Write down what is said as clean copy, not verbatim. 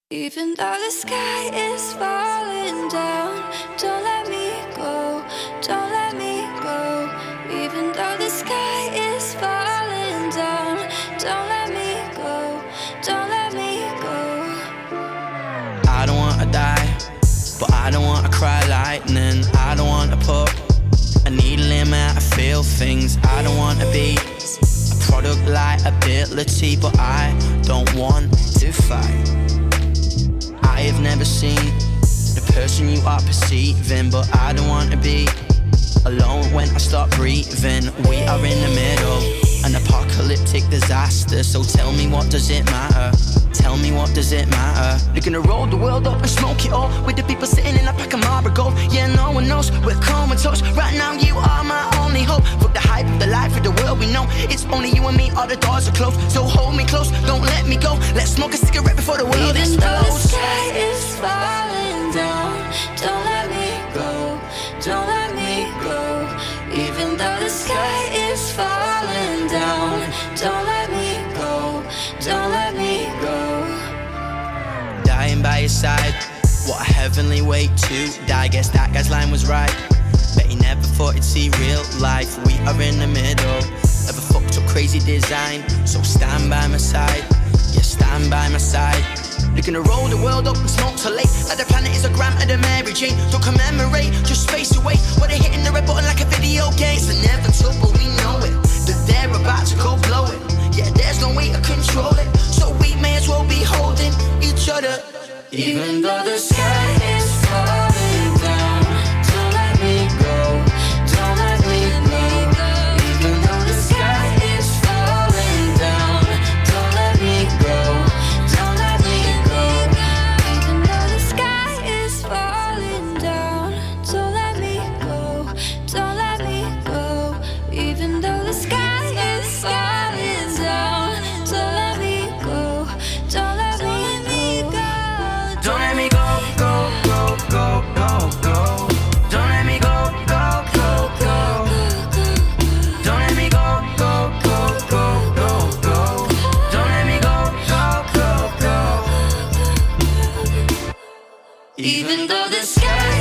Even though the sky is falling down, don't let me go, don't let me go. Even though the sky is falling down, don't let me go, don't let me go. I don't wanna die, but I don't wanna cry lightning. I don't wanna put a needle in my I feel things. I don't wanna be a product liability, but I don't want to fight. I have never seen the person you are perceiving, but I don't want to be alone when I start breathing. We are in the middle, an apocalyptic disaster. So tell me, what does it matter? Tell me, what does it matter? They're gonna roll the world up and smoke it all, with the people sitting in a pack of Marlboro Gold. Yeah, no one knows we're comatose. Right now you are my only hope. Fuck the hype of the life of the world we know. It's only you and me, all the doors are closed. So hold me close, don't let me go. Let's smoke a cigarette before the world explodes. Even though the sky is falling down, don't let me go, don't let me go. Even though the sky is falling down, don't let me go, don't let me go. Dying by your side, what a heavenly way to die. Guess that guy's line was right. Bet he never thought he'd see real life. We are in the middle of a fucked up crazy design. So stand by my side, yeah, stand by my side. They're gonna roll the world up and smoke till late, like the planet is a gram of the Mary Jane. Don't commemorate, just space away. While they're hitting the red button like a video game. It's inevitable, we know it, that they're about to go blow it. Yeah, there's no way to control it, so we may as well be holding each other. Even though the sky is falling down, don't let me go, don't let me go. Even though the sky is falling down, don't let me go, don't let me go. Even though the sky is falling down, don't let me go, don't let me go. Even though the sky is falling down, don't let me go, don't let me go. Don't let me go, go, go, go, go, go. Don't let me go, go, go, go. Don't let me go, go, go, go, go, go. Don't let me go, go, go, go. Even though the sky